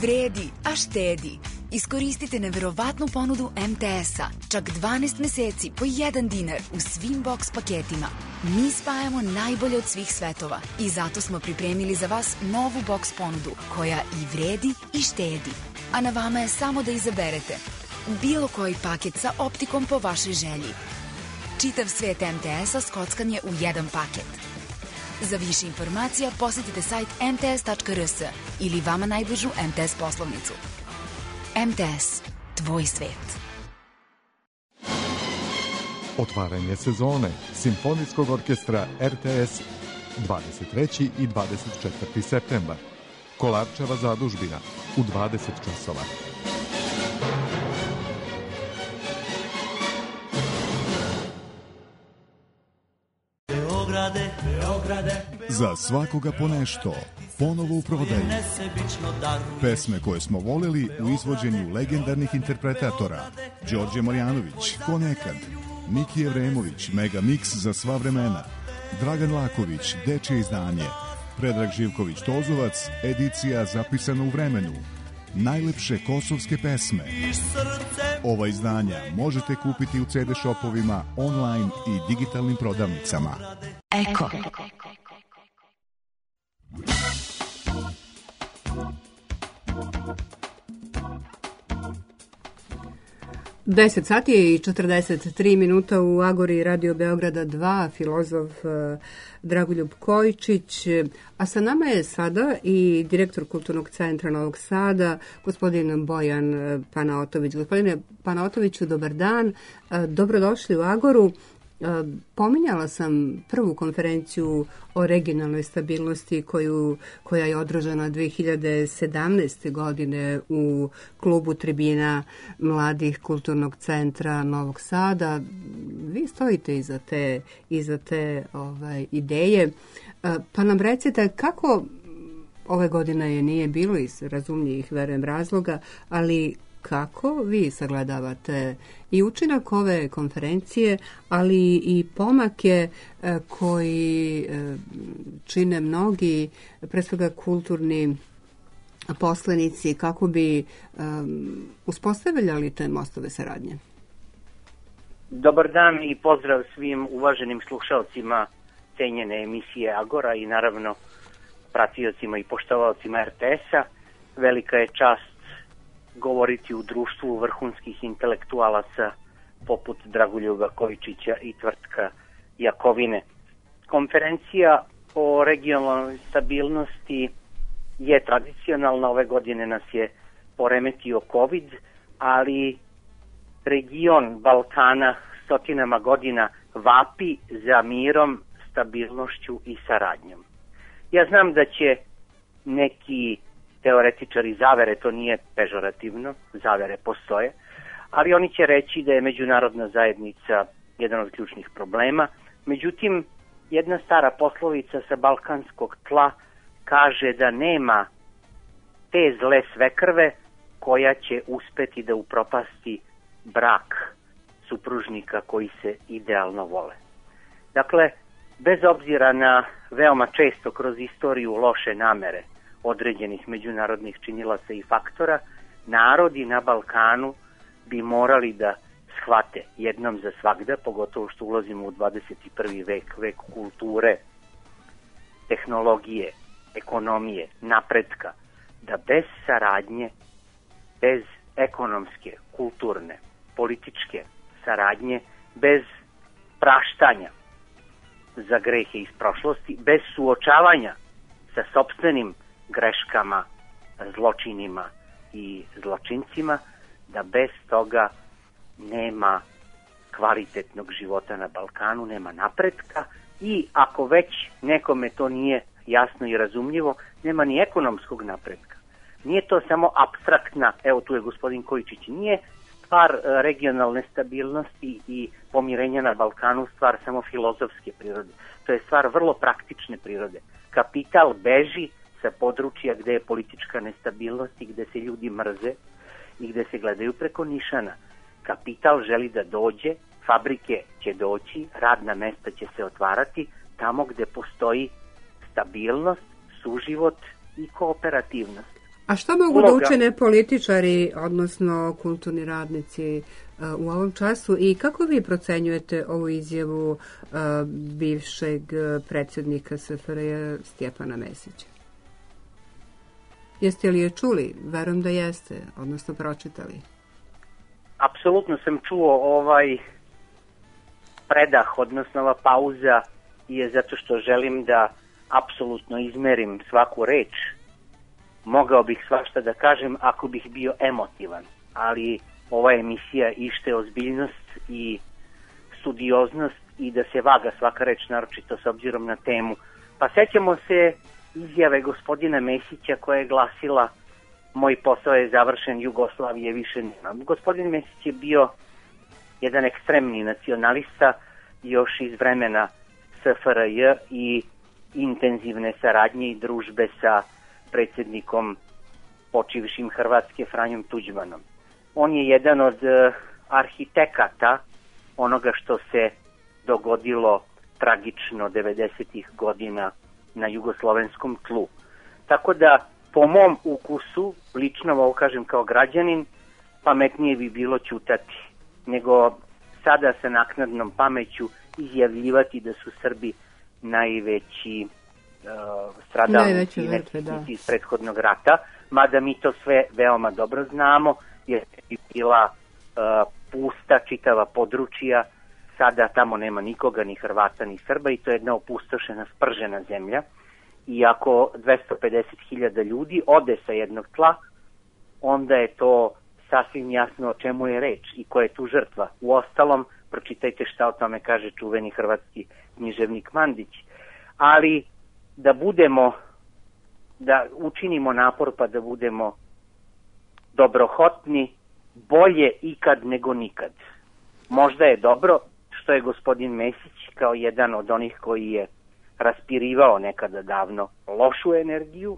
Vredi, a štedi. Iskoristite neverovatnu ponudu em te es-a. Čak dvanaest meseci po jedan dinar u svim box paketima. Mi spajamo najbolje od svih svetova i zato smo pripremili za vas novu box ponudu koja i vredi i štedi. A na vama je samo da izaberete bilo koji paket sa optikom po vašoj želji. Čitav svet em te es-a skockan je u jedan paket. Za više informacija posetite sajt em te es tačka er es ili vama najbližu em te es poslovnicu. em te es, tvoj svet. Otvaranje sezone Simfonijskog orkestra er te es dvadeset treći i dvadeset četvrti septembar. Kolarčeva zadužbina u dvadeset časova. Beograde, Beograde, za svakoga po nešto, ponovo u prodaju. Pesme koje smo voleli u izvođenju legendarnih interpretatora. Đorđe Marjanović, Ko nekad, Miki Evremović, Mega Mix za sva vremena, Dragan Laković, Dečje izdanje, Predrag Živković Tozovac, edicija zapisana u vremenu, najlepše kosovske pesme. Ova izdanja možete kupiti u ce de shopovima, online i digitalnim prodavnicama. Eko. deset sati i četrdeset tri minuta u Agori Radio Beograda dva, filozof Dragoljub Kojičić, a sa nama je sada i direktor Kulturnog centra Novog Sada, gospodin Bojan Panaotović. Gospodine Panaotoviću, dobar dan, dobrodošli u Agoru. Pominjala sam prvu konferenciju o regionalnoj stabilnosti koju, koja je održana dve hiljade sedamnaeste. godine u klubu Tribina mladih Kulturnog centra Novog Sada. Vi stojite iza te, iza te ovaj, ideje. Pa nam recite kako ove godine je nije bilo iz razumljivih, verujem, razloga, ali kako vi sagledavate i učinak ove konferencije, ali i pomake koji čine mnogi, pre svega kulturni poslanici, kako bi uspostavljali te mostove saradnje? Dobar dan i pozdrav svim uvaženim slušalcima cenjene emisije Agora i naravno pratiocima i poštovalcima er te es-a. Velika je čast govoriti u društvu vrhunskih intelektualaca poput Dragoljuba Kojičića i Tvrtka Jakovine. Konferencija o regionalnoj stabilnosti je tradicionalna, ove godine nas je poremetio COVID, ali region Balkana stotinama godina vapi za mirom, stabilnošću i saradnjom. Ja znam da će neki teoretičari zavere, to nije pežorativno, zavere postoje, ali oni će reći da je međunarodna zajednica jedan od ključnih problema. Međutim, jedna stara poslovica sa balkanskog tla kaže da nema te zle svekrve koja će uspeti da upropasti brak supružnika koji se idealno vole. Dakle, bez obzira na veoma često kroz istoriju loše namere određenih međunarodnih činilaca i faktora, narodi na Balkanu bi morali da shvate jednom za svagda, pogotovo što ulazimo u dvadeset prvi vek, vek kulture, tehnologije, ekonomije, napretka, da bez saradnje, bez ekonomske, kulturne, političke saradnje, bez praštanja za grehe iz prošlosti, bez suočavanja sa sopstvenim greškama, zločinima i zločincima, da bez toga nema kvalitetnog života na Balkanu, nema napretka i ako već nekome to nije jasno i razumljivo, nema ni ekonomskog napretka. Nije to samo apstraktna, evo tu je gospodin Kojičić, nije stvar regionalne stabilnosti i pomirenja na Balkanu stvar samo filozofske prirode. To je stvar vrlo praktične prirode. Kapital beži sa područja gde je politička nestabilnost i gde se ljudi mrze i gde se gledaju preko nišana. Kapital želi da dođe, fabrike će doći, radna mesta će se otvarati tamo gde postoji stabilnost, suživot i kooperativnost. A što mogu uloga... da učine političari, odnosno kulturni radnici u ovom času i kako vi procenjujete ovu izjavu bivšeg predsjednika S F R J Stjepana Mesića? Jeste li je čuli? Verujem da jeste, odnosno pročitali. Apsolutno sam čuo ovaj predah, odnosno ova pauza je zato što želim da apsolutno izmerim svaku reč. Mogao bih svašta da kažem ako bih bio emotivan, ali ova emisija ište ozbiljnost i studioznost i da se vaga svaka reč, naročito s obzirom na temu. Pa sećamo se izjave gospodina Mesića koja je glasila: moj posao je završen, Jugoslavije više nema. Gospodin Mesić je bio jedan ekstremni nacionalista još iz vremena S F R J i intenzivne saradnje i družbe sa predsjednikom počivšim Hrvatske Franjom Tuđmanom. On je jedan od uh, arhitekata onoga što se dogodilo tragično devedesetih godina na jugoslovenskom tlu. Tako da, po mom ukusu, lično ovo kažem kao građanin, pametnije bi bilo ćutati, nego sada sa naknadnom pameću izjavljivati da su Srbi najveći uh, stradalnici iz prethodnog rata, mada mi to sve veoma dobro znamo, jer je bila uh, pusta čitava područja, sada tamo nema nikoga, ni Hrvata, ni Srba i to je jedna opustošena, spržena zemlja. I ako dvesta pedeset hiljada ljudi ode sa jednog tla, onda je to sasvim jasno o čemu je reč i ko je tu žrtva. U ostalom, pročitajte šta o tome kaže čuveni hrvatski književnik Mandić. Ali da budemo, da učinimo napor pa da budemo dobrohotni, bolje ikad nego nikad. Možda je dobro što je gospodin Mesić kao jedan od onih koji je raspirivao nekada davno lošu energiju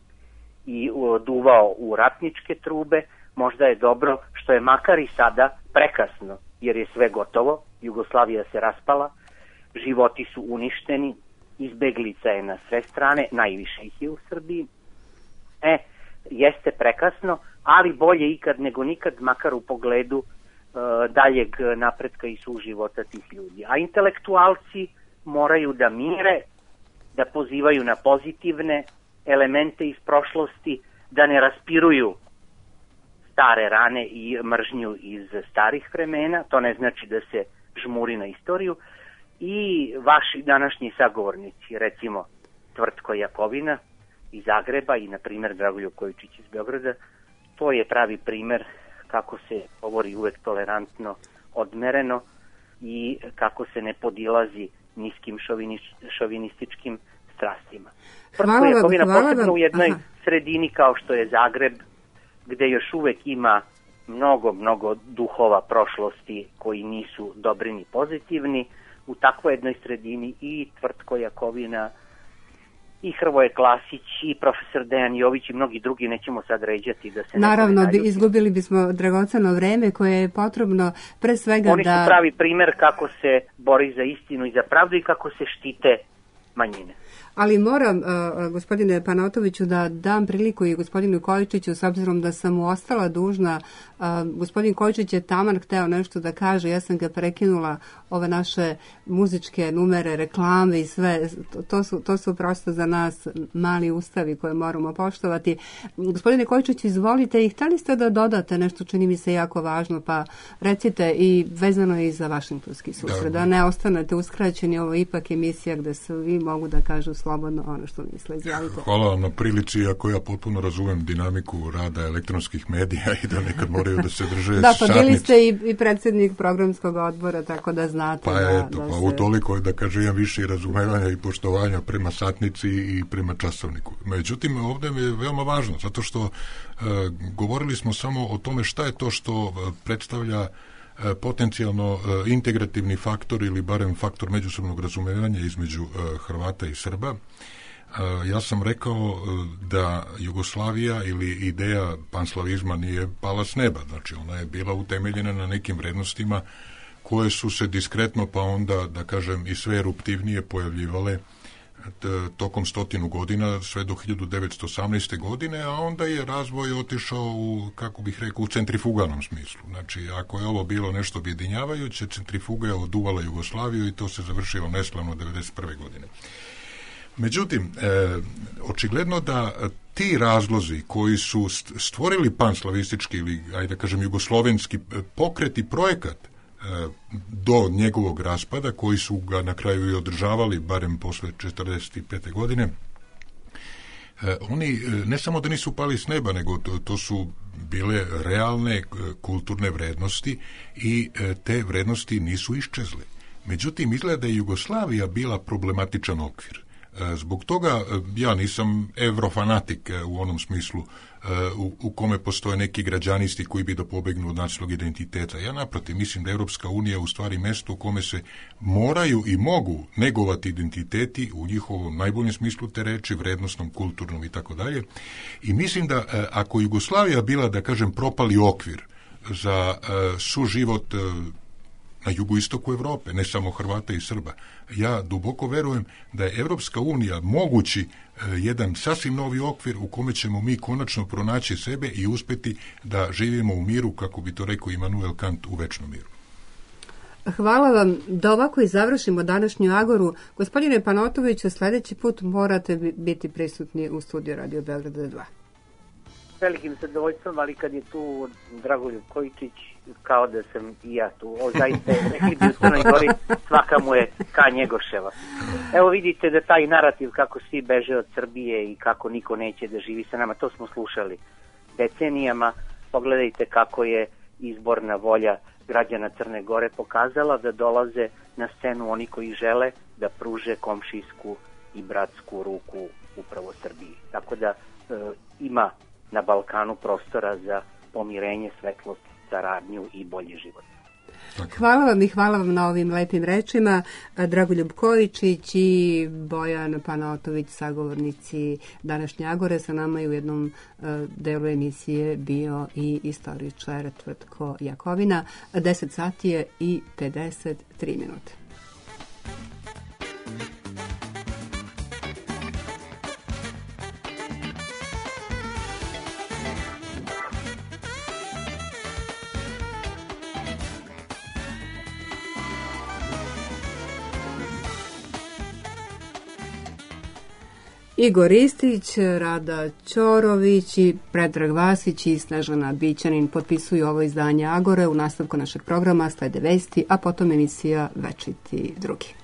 i duvao u ratničke trube, možda je dobro što je makar i sada prekasno, jer je sve gotovo, Jugoslavija se raspala, životi su uništeni, izbeglica je na sve strane, najviše ih je u Srbiji. E, jeste prekasno, ali bolje ikad nego nikad, makar u pogledu uh, daljeg napretka i suživota tih ljudi. A intelektualci moraju da mire, da pozivaju na pozitivne elemente iz prošlosti, da ne raspiruju stare rane i mržnju iz starih vremena, to ne znači da se žmuri na istoriju. I vaši današnji sagovornici, recimo Tvrtko Jakovina iz Zagreba i na primjer Dragoljub Kojičić iz Beograda, to je pravi primjer kako se govori uvek tolerantno, odmereno i kako se ne podilazi niskim šovinističkim strastima. Tvrtko Jakovina posebno u jednoj Aha. sredini kao što je Zagreb, gde još uvek ima mnogo, mnogo duhova prošlosti koji nisu dobri ni pozitivni, u takvoj jednoj sredini i Tvrtko Jakovina, i Hrvoje Klasić, i profesor Dejan Jović i mnogi drugi, nećemo sad ređati da se... Naravno, bi, izgubili bismo dragoceno vreme koje je potrebno pre svega Oni da... Oni su pravi primer kako se bori za istinu i za pravdu i kako se štite manjine. Ali moram, uh, gospodine Panatoviću, da dam priliku i gospodinu Kojičiću, s obzirom da sam mu ostala dužna. Uh, gospodin Kojičić je taman hteo nešto da kaže, ja sam ga prekinula, ove naše muzičke numere, reklame i sve, to su, to su prosto za nas mali ustavi koje moramo poštovati. Gospodine Kojičiću, izvolite i hteli ste da dodate nešto, čini mi se jako važno, pa recite i vezano i za Vašingtonski susret, da, da ne ostanete uskraćeni, ovo ipak emisija gde se vi mogu da kažu slobodno ono što misle. Izvolite. Hvala vam na prilici, iako ja potpuno razumem dinamiku rada elektronskih medija i da nekad moraju da se drže da, satnice. Pa bili ste i, i predsjednik programskog odbora, tako da znate. Pa da, eto, da pa se... utoliko je da kažem imam više i razumevanja i poštovanja prema satnici i prema časovniku. Međutim, ovdje je veoma važno, zato što e, govorili smo samo o tome šta je to što predstavlja potencijalno integrativni faktor ili barem faktor međusobnog razumevanja između Hrvata i Srba. Ja sam rekao da Jugoslavija ili ideja panslavizma nije pala s neba, znači ona je bila utemeljena na nekim vrednostima koje su se diskretno pa onda, da kažem, i sve eruptivnije pojavljivale tokom stotinu godina sve do hiljadu devetsto osamnaeste. godine, a onda je razvoj otišao u, kako bih rekao, u centrifugalnom smislu. Znači, ako je ovo bilo nešto objedinjavajuće, centrifuga je oduvala Jugoslaviju i to se završilo neslavno devedeset prve. godine. Međutim, e, očigledno da ti razlozi koji su stvorili panslavistički ili, ajde da kažem, jugoslovenski pokret i projekat do njegovog raspada, koji su ga na kraju i održavali, barem posle četrdeset pete. godine, oni ne samo da nisu pali s neba, nego to, to su bile realne kulturne vrednosti i te vrednosti nisu iščezle. Međutim, izgleda da je Jugoslavija bila problematičan okvir. Zbog toga ja nisam evrofanatik u onom smislu u, u kome postoje neki građanisti koji bi da pobegnu od nacionalnog identiteta. Ja naprotiv mislim da Evropska unija u stvari mesto u kome se moraju i mogu negovati identiteti u njihovom najboljem smislu te reči, vrednostnom, kulturnom i tako dalje. I mislim da ako Jugoslavija bila, da kažem, propali okvir za suživot na jugoistoku Evrope, ne samo Hrvata i Srba, ja duboko verujem da je Evropska unija mogući e, jedan sasvim novi okvir u kome ćemo mi konačno pronaći sebe i uspeti da živimo u miru, kako bi to rekao Immanuel Kant, u večnom miru. Hvala vam. Da ovako i završimo današnju Agoru. Gospodine Panotoviću, sljedeći put morate biti prisutni u studiju Radio Beograd dva. Velikim zadovoljstvom, ali kad je tu Dragoljub Kojičić, kao da sam i ja tu. O, zaista, rekli bi u Crnoj Gori, svaka mu je ka Njegoševa. Evo vidite da taj narativ kako svi beže od Srbije i kako niko neće da živi sa nama, to smo slušali decenijama. Pogledajte kako je izborna volja građana Crne Gore pokazala da dolaze na scenu oni koji žele da pruže komšijsku i bratsku ruku upravo Srbiji. Tako da e, ima na Balkanu prostora za pomirenje, svetlost, saradnju i bolji život. Hvala vam i hvala vam na ovim lepim rečima. Dragoljub Kojičić i Bojan Panotović, sagovornici današnje Agore, sa nama je u jednom uh, delu emisije bio i istoričar Tvrtko Jakovina. deset sati je i pedeset tri minute. Igor Istić, Rada Ćorović i Predrag Vasić i Snežana Bićanin potpisuju ovo izdanje Agore. U nastavku našeg programa slede vesti, a potom emisija Večiti drugi.